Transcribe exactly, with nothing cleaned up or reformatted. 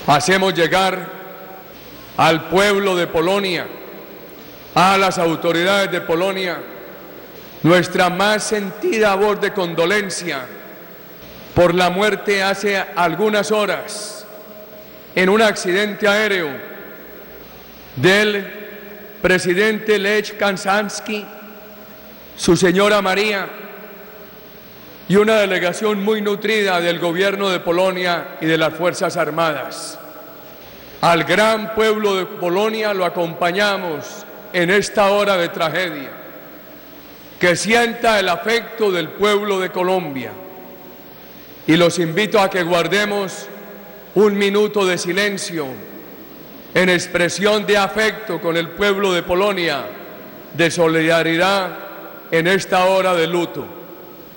Hacemos llegar al pueblo de Polonia, a las autoridades de Polonia, nuestra más sentida voz de condolencia por la muerte hace algunas horas en un accidente aéreo del presidente Lech Kaczynski, su señora María y una delegación muy nutrida del gobierno de Polonia y de las Fuerzas Armadas. Al gran pueblo de Polonia lo acompañamos en esta hora de tragedia. Que sienta el afecto del pueblo de Colombia. Y los invito a que guardemos un minuto de silencio en expresión de afecto con el pueblo de Polonia, de solidaridad en esta hora de luto.